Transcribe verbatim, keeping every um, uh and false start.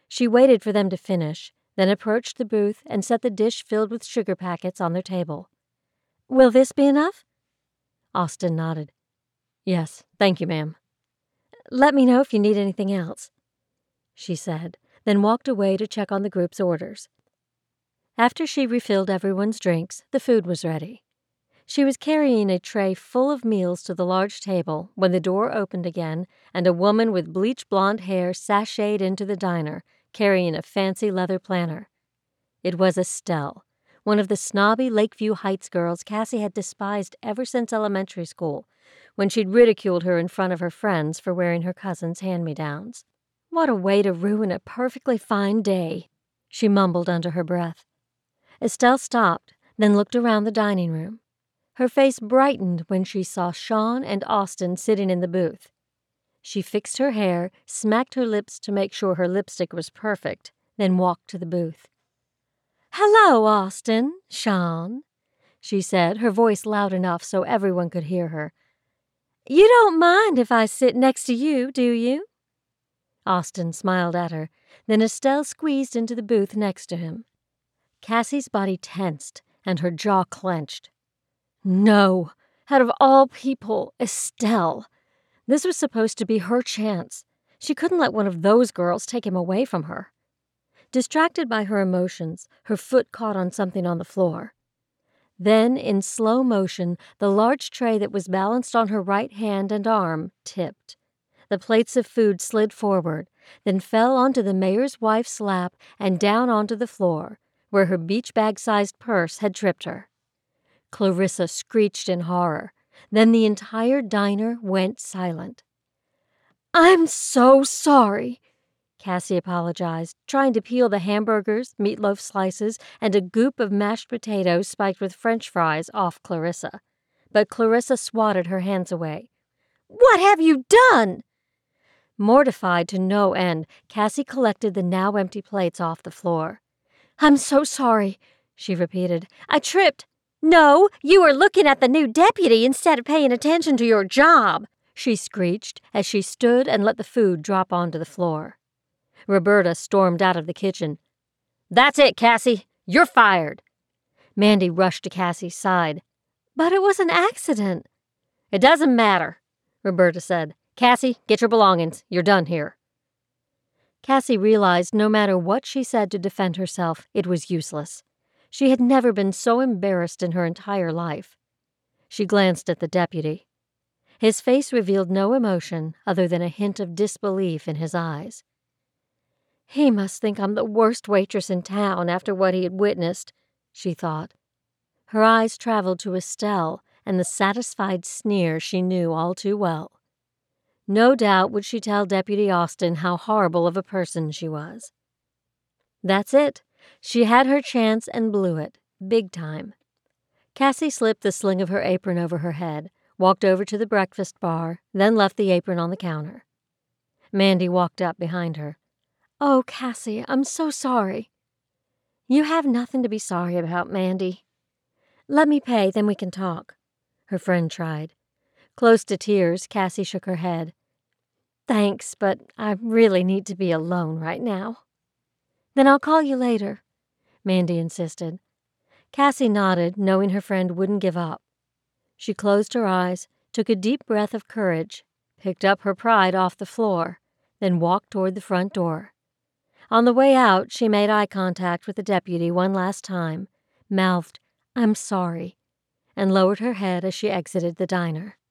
She waited for them to finish, then approached the booth and set the dish filled with sugar packets on their table. "Will this be enough?" Austin nodded. "Yes, thank you, ma'am." "Let me know if you need anything else," she said, then walked away to check on the group's orders. After she refilled everyone's drinks, the food was ready. She was carrying a tray full of meals to the large table when the door opened again and a woman with bleach blonde hair sashayed into the diner, carrying a fancy leather planner. It was Estelle, one of the snobby Lakeview Heights girls Cassie had despised ever since elementary school, when she'd ridiculed her in front of her friends for wearing her cousin's hand-me-downs. "What a way to ruin a perfectly fine day," she mumbled under her breath. Estelle stopped, then looked around the dining room. Her face brightened when she saw Sean and Austin sitting in the booth. She fixed her hair, smacked her lips to make sure her lipstick was perfect, then walked to the booth. "Hello, Austin, Sean," she said, her voice loud enough so everyone could hear her. "You don't mind if I sit next to you, do you?" Austin smiled at her, then Estelle squeezed into the booth next to him. Cassie's body tensed and her jaw clenched. No, out of all people, Estelle. This was supposed to be her chance. She couldn't let one of those girls take him away from her. Distracted by her emotions, her foot caught on something on the floor. Then, in slow motion, the large tray that was balanced on her right hand and arm tipped. The plates of food slid forward, then fell onto the mayor's wife's lap and down onto the floor, where her beach bag-sized purse had tripped her. Clarissa screeched in horror. Then the entire diner went silent. "I'm so sorry," Cassie apologized, trying to peel the hamburgers, meatloaf slices, and a goop of mashed potatoes spiked with French fries off Clarissa. But Clarissa swatted her hands away. "What have you done?" Mortified to no end, Cassie collected the now empty plates off the floor. "I'm so sorry," she repeated. "I tripped." "No, you were looking at the new deputy instead of paying attention to your job," she screeched as she stood and let the food drop onto the floor. Roberta stormed out of the kitchen. "That's it, Cassie. You're fired." Mandy rushed to Cassie's side. "But it was an accident." "It doesn't matter," Roberta said. "Cassie, get your belongings. You're done here." Cassie realized no matter what she said to defend herself, it was useless. She had never been so embarrassed in her entire life. She glanced at the deputy. His face revealed no emotion other than a hint of disbelief in his eyes. "He must think I'm the worst waitress in town after what he had witnessed," she thought. Her eyes traveled to Estelle and the satisfied sneer she knew all too well. No doubt would she tell Deputy Austin how horrible of a person she was. That's it. She had her chance and blew it, big time. Cassie slipped the sling of her apron over her head, walked over to the breakfast bar, then left the apron on the counter. Mandy walked up behind her. "Oh, Cassie, I'm so sorry." "You have nothing to be sorry about, Mandy." "Let me pay, then we can talk," her friend tried. Close to tears, Cassie shook her head. "Thanks, but I really need to be alone right now." "Then I'll call you later," Mandy insisted. Cassie nodded, knowing her friend wouldn't give up. She closed her eyes, took a deep breath of courage, picked up her pride off the floor, then walked toward the front door. On the way out, she made eye contact with the deputy one last time, mouthed, "I'm sorry," and lowered her head as she exited the diner.